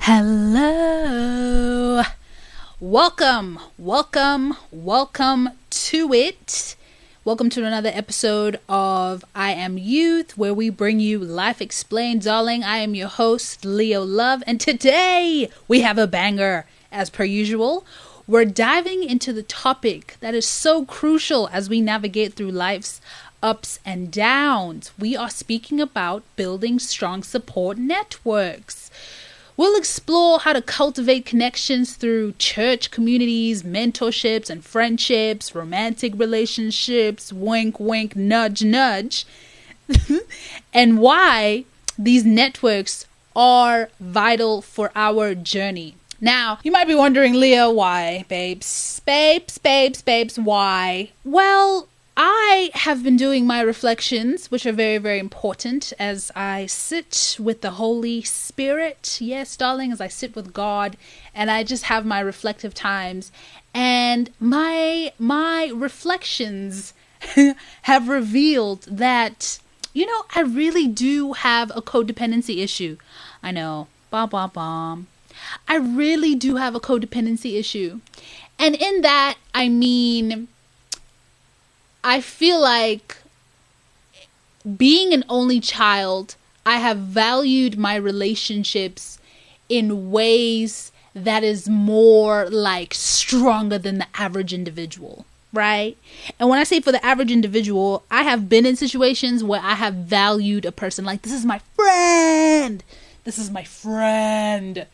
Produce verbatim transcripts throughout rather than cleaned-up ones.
Hello. Welcome, welcome, welcome to it. Welcome to another episode of I Am Youth, where we bring you Life Explained, darling. I am your host, Leo Love, and today we have a banger. As per usual, we're diving into the topic that is so crucial as we navigate through life's ups and downs. We are speaking about building strong support networks. We'll explore how to cultivate connections through church communities, mentorships and friendships, romantic relationships, wink, wink, nudge, nudge, and why these networks are vital for our journey. Now, you might be wondering, Leah, why, babes? Babes, babes, babes, why? Well, I have been doing my reflections, which are very, very important as I sit with the Holy Spirit. Yes, darling, as I sit with God and I just have my reflective times. And my my reflections have revealed that, you know, I really do have a codependency issue. I know, bom, bom, bom. I really do have a codependency issue. And in that, I mean, I feel like being an only child, I have valued my relationships in ways that is more like stronger than the average individual, right? And when I say for the average individual, I have been in situations where I have valued a person like, this is my friend. This is my friend.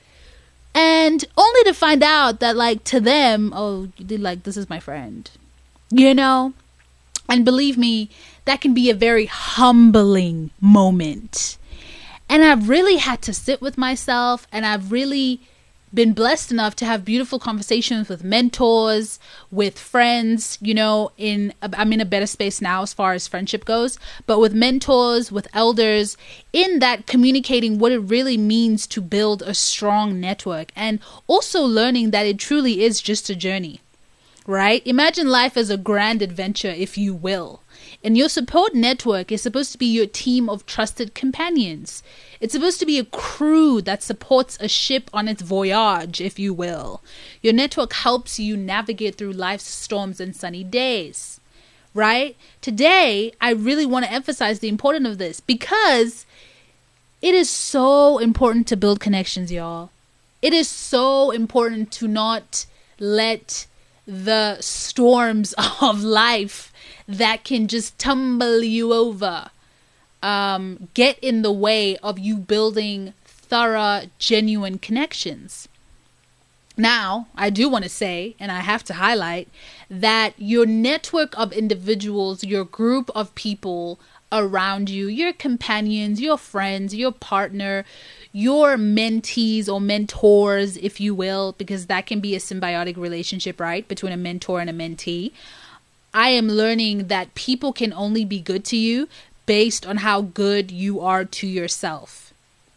And only to find out that, like, to them, oh, you like, this is my friend, you know? And believe me, that can be a very humbling moment. And I've really had to sit with myself, and I've really been blessed enough to have beautiful conversations with mentors, with friends, you know, in, I'm in a better space now as far as friendship goes, but with mentors, with elders, in that communicating what it really means to build a strong network, and also learning that it truly is just a journey. Right? Imagine life as a grand adventure, if you will. And your support network is supposed to be your team of trusted companions. It's supposed to be a crew that supports a ship on its voyage, if you will. Your network helps you navigate through life's storms and sunny days. Right? Today, I really want to emphasize the importance of this because it is so important to build connections, y'all. It is so important to not let the storms of life that can just tumble you over um, get in the way of you building thorough, genuine connections. Now, I do want to say, and I have to highlight, that your network of individuals, your group of people around you, your companions, your friends, your partner, your mentees or mentors, if you will, because that can be a symbiotic relationship, right, between a mentor and a mentee. I am learning that people can only be good to you based on how good you are to yourself.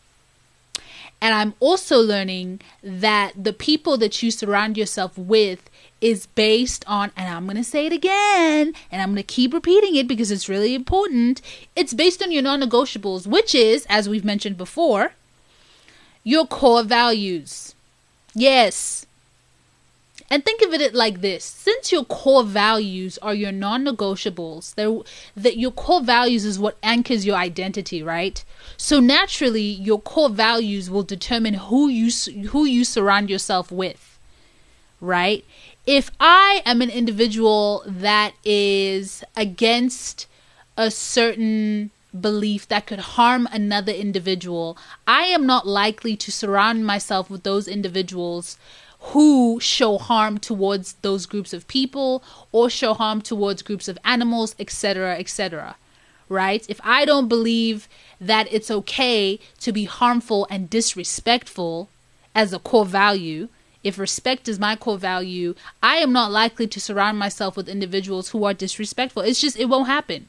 And I'm also learning that the people that you surround yourself with is based on, and I'm going to say it again, and I'm going to keep repeating it because it's really important. It's based on your non-negotiables, which is, as we've mentioned before, your core values. Yes. And think of it like this. Since your core values are your non-negotiables, that your core values is what anchors your identity, right? So naturally, your core values will determine who you who you surround yourself with, right? If I am an individual that is against a certain belief that could harm another individual, I am not likely to surround myself with those individuals who show harm towards those groups of people or show harm towards groups of animals, et cetera, et cetera. Right? If I don't believe that it's okay to be harmful and disrespectful as a core value, if respect is my core value, I am not likely to surround myself with individuals who are disrespectful. It's just, it won't happen.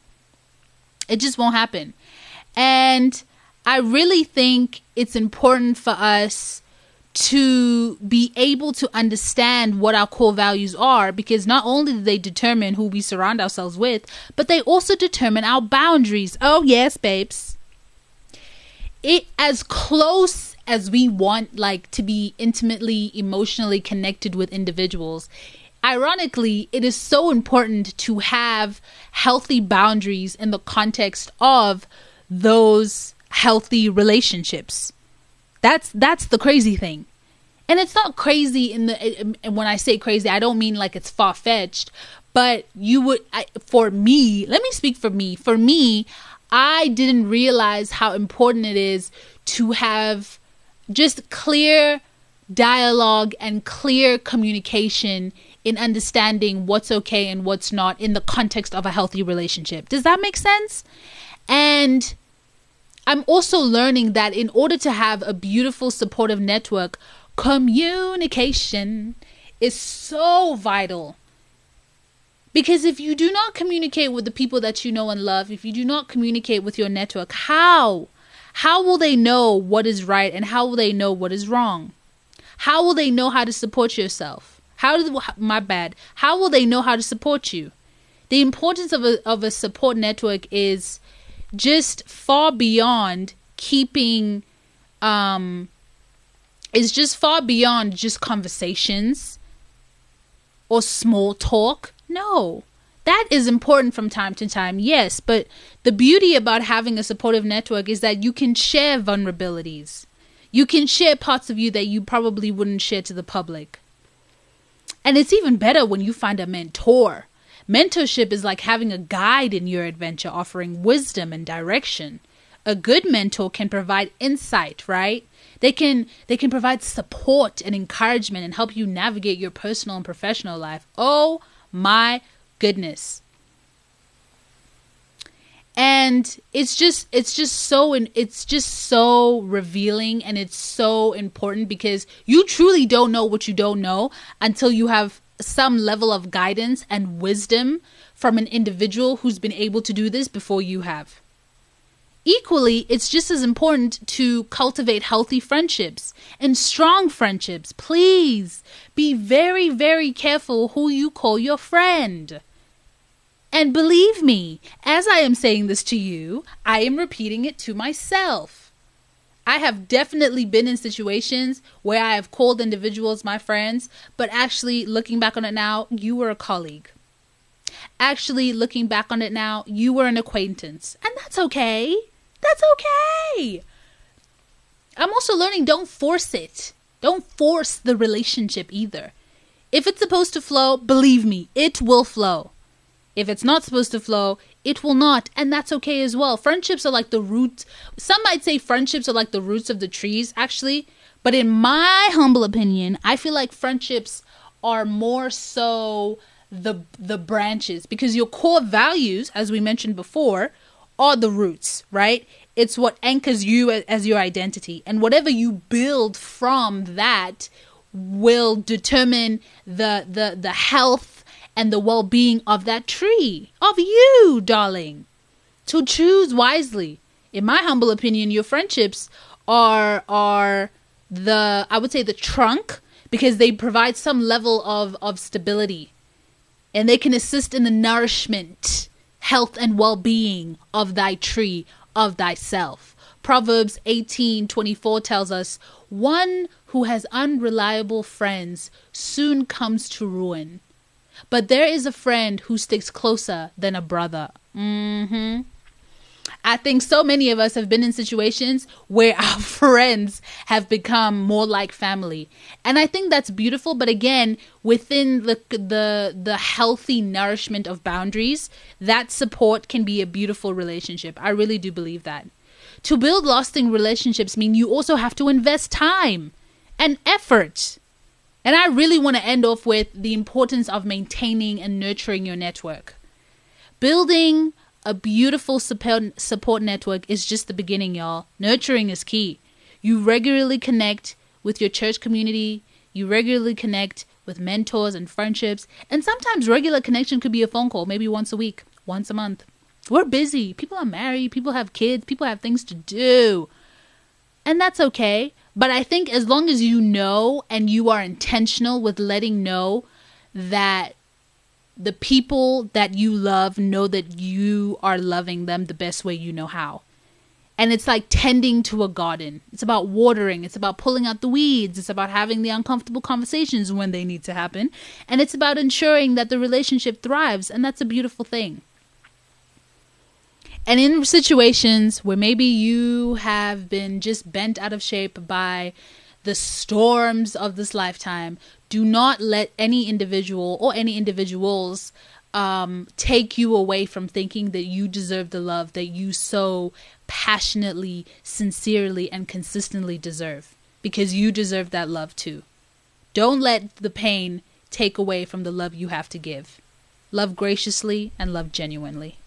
It just won't happen. And I really think it's important for us to be able to understand what our core values are, because not only do they determine who we surround ourselves with, but they also determine our boundaries. Oh yes, babes. It as close as we want like to be intimately, emotionally connected with individuals, ironically, it is so important to have healthy boundaries in the context of those healthy relationships. That's that's the crazy thing. And it's not crazy in the, and when I say crazy, I don't mean like it's far-fetched, but you would, I, for me, let me speak for me. For me, I didn't realize how important it is to have just clear dialogue and clear communication in understanding what's okay and what's not in the context of a healthy relationship. Does that make sense? And I'm also learning that in order to have a beautiful, supportive network, communication is so vital. Because if you do not communicate with the people that you know and love, if you do not communicate with your network, how? How will they know what is right and how will they know what is wrong? How will they know how to support yourself? How do my bad? How will they know how to support you? The importance of a of a support network is just far beyond keeping um is just far beyond just conversations or small talk. No, that is important from time to time, yes, but the beauty about having a supportive network is that you can share vulnerabilities. You can share parts of you that you probably wouldn't share to the public. And it's even better when you find a mentor. Mentorship is like having a guide in your adventure, offering wisdom and direction. A good mentor can provide insight, right? They can they can provide support and encouragement and help you navigate your personal and professional life. Oh my goodness. And it's just it's just so it's just so revealing, and it's so important because you truly don't know what you don't know until you have some level of guidance and wisdom from an individual who's been able to do this before you have. Equally, it's just as important to cultivate healthy friendships and strong friendships. Please be very, very careful who you call your friend. And believe me, as I am saying this to you, I am repeating it to myself. I have definitely been in situations where I have called individuals my friends, but actually looking back on it now, you were a colleague. Actually looking back on it now, you were an acquaintance. And that's okay. That's okay. I'm also learning, don't force it. Don't force the relationship either. If it's supposed to flow, believe me, it will flow. If it's not supposed to flow, it will not. And that's okay as well. Friendships are like the roots. Some might say friendships are like the roots of the trees, actually. But in my humble opinion, I feel like friendships are more so the the branches. Because your core values, as we mentioned before, are the roots, right? It's what anchors you as your identity. And whatever you build from that will determine the the the health and the well-being of that tree, of you, darling. So choose wisely. In my humble opinion, your friendships are are the, I would say, the trunk, because they provide some level of, of stability. And they can assist in the nourishment, health, and well-being of thy tree, of thyself. Proverbs eighteen twenty-four tells us, one who has unreliable friends soon comes to ruin. But there is a friend who sticks closer than a brother. Mm-hmm. I think so many of us have been in situations where our friends have become more like family. And I think that's beautiful. But again, within the the the healthy nourishment of boundaries, that support can be a beautiful relationship. I really do believe that. To build lasting relationships mean you also have to invest time and effort. And I really want to end off with the importance of maintaining and nurturing your network. Building a beautiful support support network is just the beginning, y'all. Nurturing is key. You regularly connect with your church community. You regularly connect with mentors and friendships. And sometimes regular connection could be a phone call, maybe once a week, once a month. We're busy. People are married. People have kids. People have things to do. And that's okay. But I think as long as you know and you are intentional with letting know that the people that you love know that you are loving them the best way you know how. And it's like tending to a garden. It's about watering. It's about pulling out the weeds. It's about having the uncomfortable conversations when they need to happen. And it's about ensuring that the relationship thrives. And that's a beautiful thing. And in situations where maybe you have been just bent out of shape by the storms of this lifetime, do not let any individual or any individuals um, take you away from thinking that you deserve the love that you so passionately, sincerely, and consistently deserve, because you deserve that love too. Don't let the pain take away from the love you have to give. Love graciously and love genuinely.